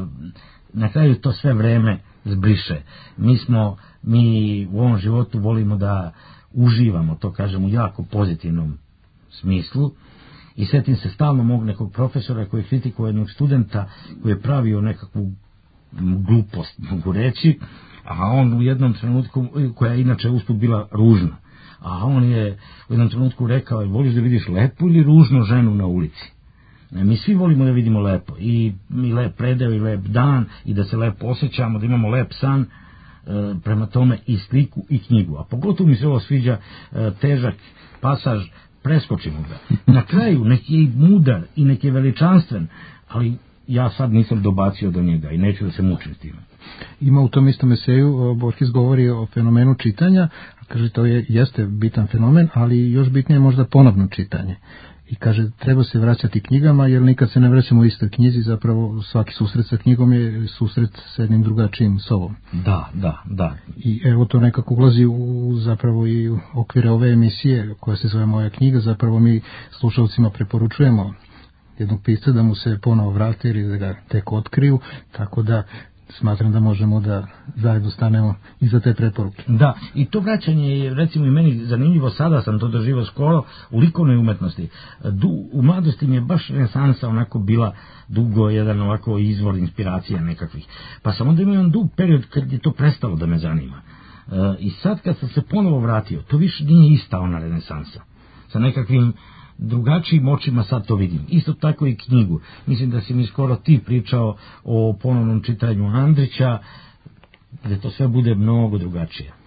na kraju to sve vreme zbriše. Mi smo, mi u ovom životu volimo da uživamo, to kažem u jako pozitivnom smislu. I sjetim se stalno mog nekog profesora koji je kritikovao jednog studenta koji je pravio nekakvu glupost, mogu reći, a on u jednom trenutku, koja je inače usput bila ružna, a on je u jednom trenutku rekao, voliš da vidiš lepu ili ružnu ženu na ulici? Mi svi volimo da vidimo lepo, i, i lep predeo i lep dan, i da se lepo osjećamo, da imamo lep san, e, prema tome i sliku i knjigu. A pogotovo mi se ovo sviđa, e, težak pasaž, preskočimo ga. Na kraju neki je mudar i neki je veličanstven, ali ja sad nisam dobacio do njega i neću da se mučim s time. Ima u tom istom eseju, Borges govori o fenomenu čitanja, kaže to je, jeste bitan fenomen, ali još bitnije je možda ponovno čitanje. I kaže, treba se vraćati knjigama, jer nikad se ne vraćamo u istoj knjizi, zapravo svaki susret sa knjigom je susret sa jednim drugačijim sobom. Da, da, da. I evo to nekako ulazi u zapravo i u okvire ove emisije koja se zove Moja knjiga, zapravo mi slušalcima preporučujemo jednog pisca da mu se ponovo vrate ili da ga tek otkriju, tako da smatram da možemo da zajedno stanemo iza te preporuke. Da, i to vraćanje je recimo i meni zanimljivo, sada sam to doživao skoro u likovnoj umetnosti. Du, u mladosti mi je baš renesansa onako bila dugo jedan ovako izvor inspiracija nekakvih. Pa sam onda imao jedan dug period kad je to prestalo da me zanima. E, I sad kad sam se ponovo vratio, to više nije ista ona renesansa. Sa nekakvim drugačijim očima sad to vidim. Isto tako i knjigu. Mislim da si mi skoro ti pričao o ponovnom čitanju Andrića, gdje to sve bude mnogo drugačije.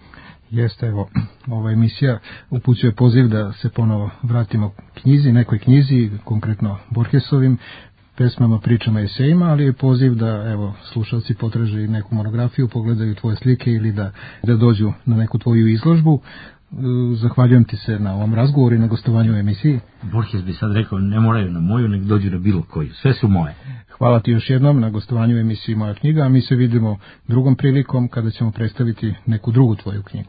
Jeste, evo, ova emisija upućuje poziv da se ponovo vratimo knjizi, nekoj knjizi, konkretno Borgesovim pesmama, pričama, esejima, ali je poziv da, evo, slušalci potraže i neku monografiju, pogledaju tvoje slike ili da, da dođu na neku tvoju izložbu. Zahvaljujem ti se na ovom razgovoru i na gostovanju u emisiji. Borges bi sad rekao, ne moraju na moju, nek dođu na bilo koju, sve su moje. Hvala ti još jednom na gostovanju u emisiji Moja knjiga, a mi se vidimo drugom prilikom kada ćemo predstaviti neku drugu tvoju knjigu.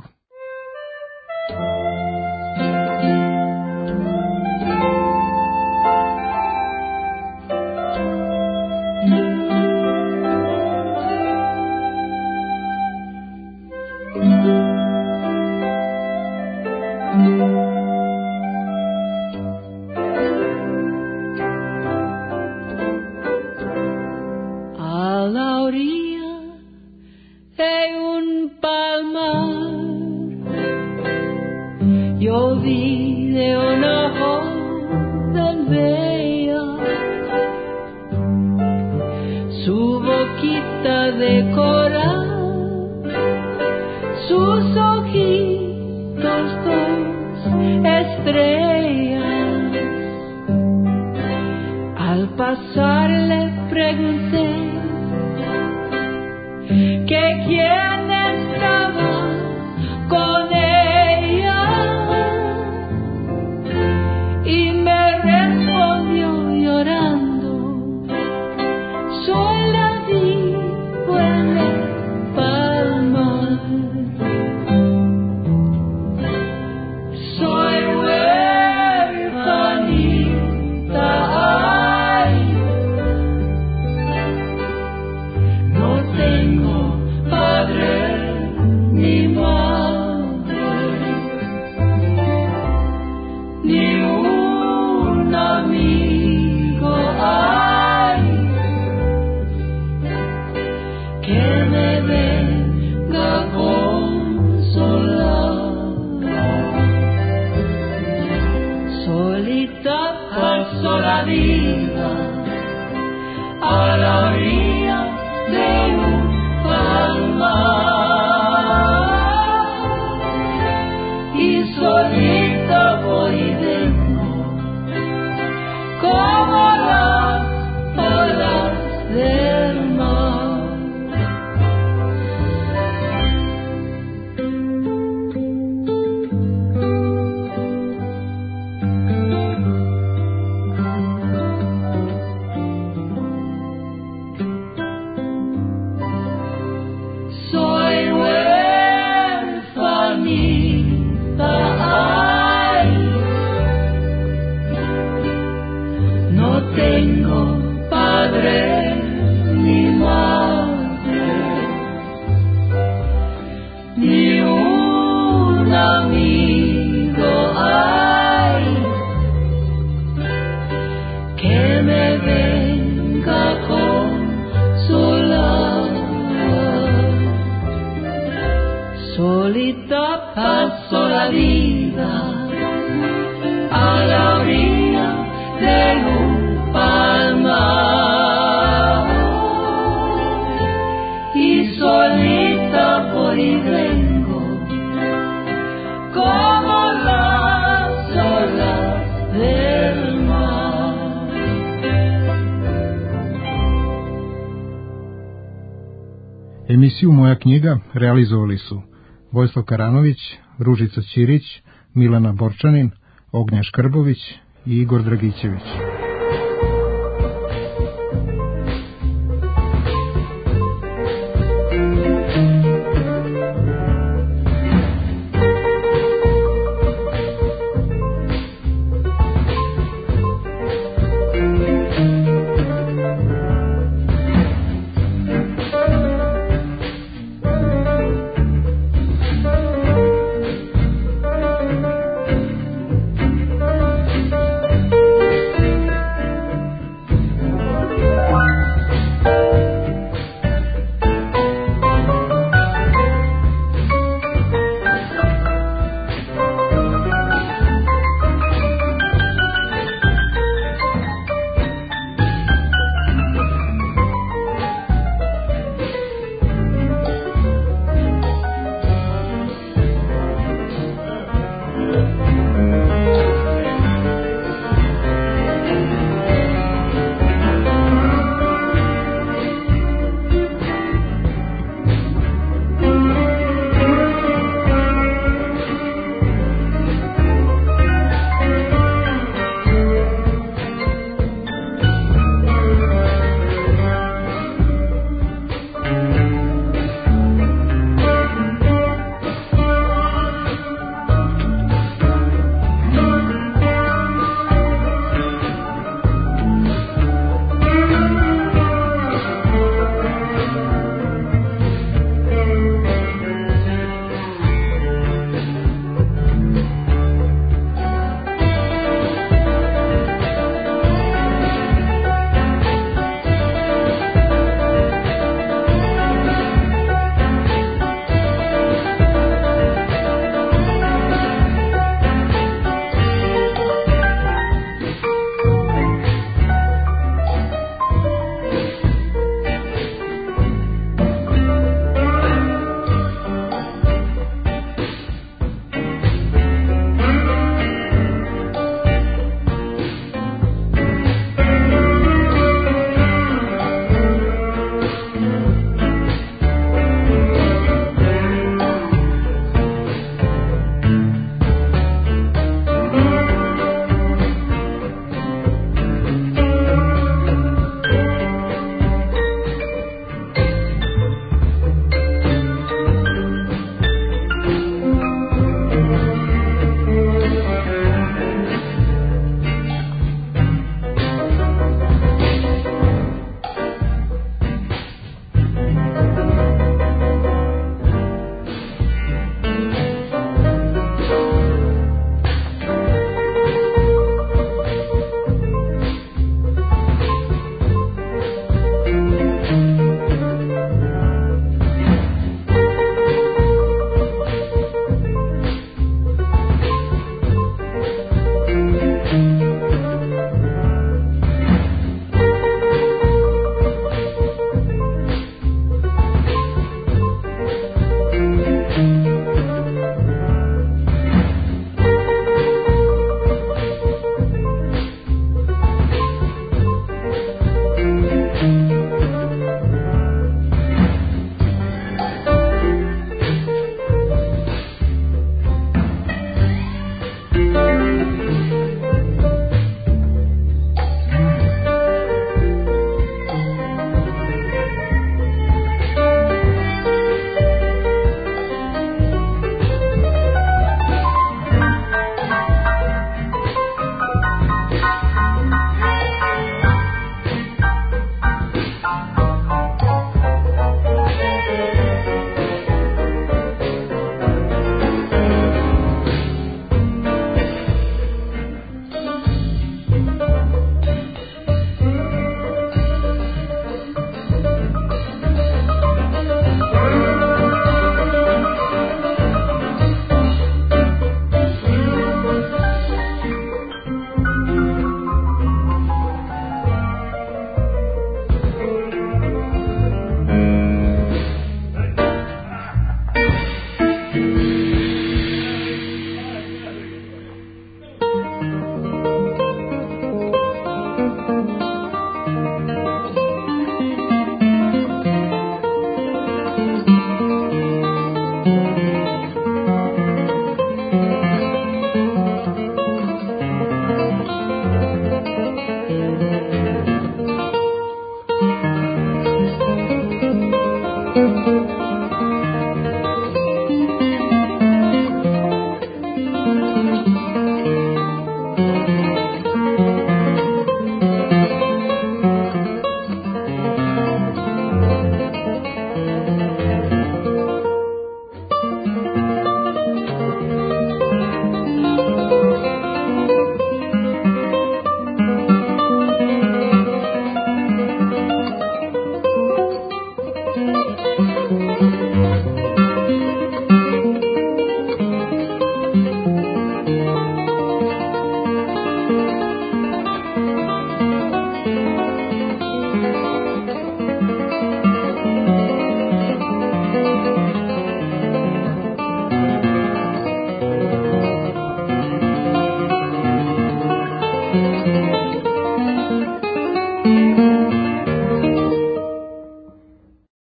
Emisiju Moja knjiga realizovali su Vojislav Karanović, Ružica Ćirić, Milana Borčanin, Ognjen Škrbović i Igor Dragićević.